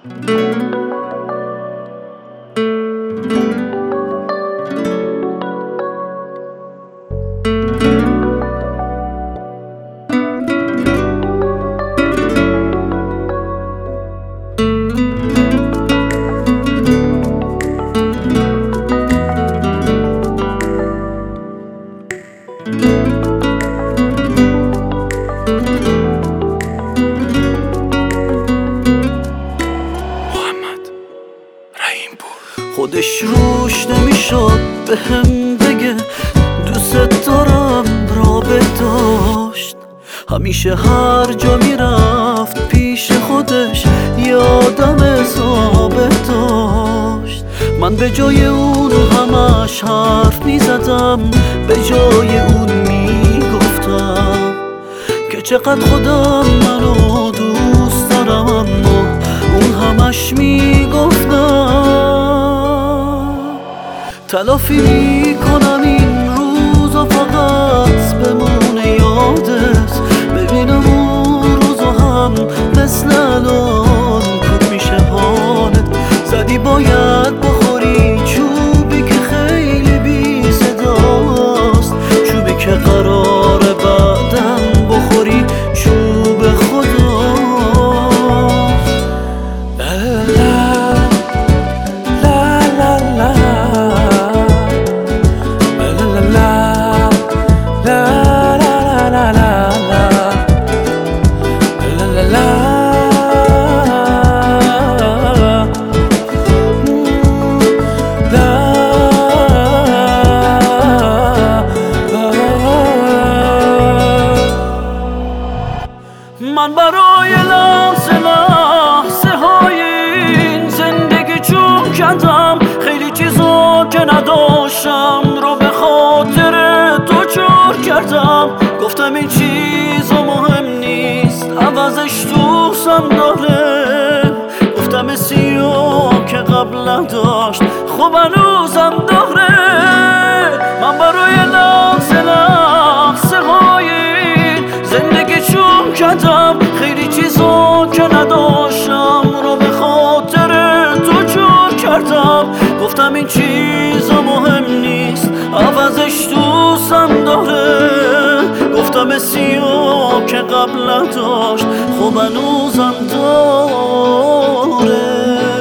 خودش روش نمیشد به هم بگه دوست دارم را بداشت. همیشه هر جا میرفت پیش خودش یادم ثابت داشت. من به جای اون همش حرف میزدم، به جای اون میگفتم که چقدر خودم منو دوست دارم، اما اون همش میگفتم تلافی میکنم این روزا فقط بمونه یادت. ببینم اون روزا هم مثل الان خوب میشه حالت. زدی باید بخوری چوبی که خیلی بی صداست، چوبی که قراره بعدم بخوری چوب خداست. من برای لحظه های این زندگی چون کندم، خیلی چیزا که نداشتم رو به خاطر تو جور کردم. گفتم این چیزا مهم نیست، عوضش دوستم داره. گفتم سیاه که قبلا داشت خوب هنوزم داره. من برای لحظه های این زندگی چون کردم، خیلی چیزا که نداشتم رو به خاطر تو جور کردم. گفتم این چیزا مهم نیست، عوضش دوستم داره. گفتم سیاه که قبلا داشت خوب هنوزم داره.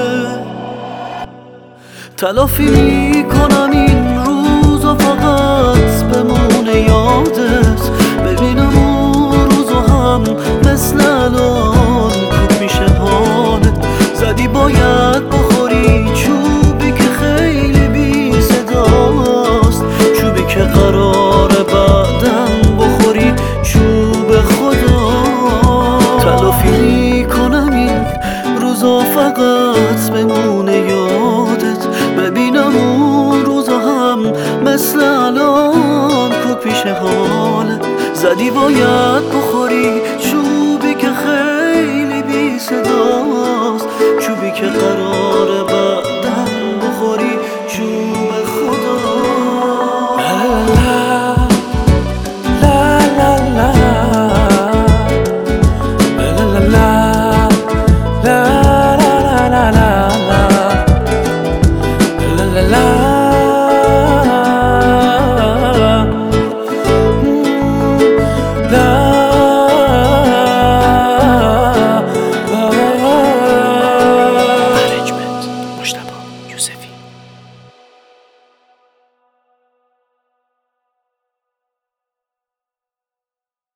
تلافی میکنم این روزا فقط بمونه یادت. ببینم اون روزا هم مثل الان خوب میشه حالت. زدی باید بخوری چوبی که خیلی بی صداست، چوبی که قراره بعدم بخوری چوب خدا. تلافی میکنم این روزا فقط بمونه یادت. ببینم اون روزا هم مثل الان خوب پیش حالت. زدی باید بخوری چوبی که خیلی بی صداست، چوبی که قراره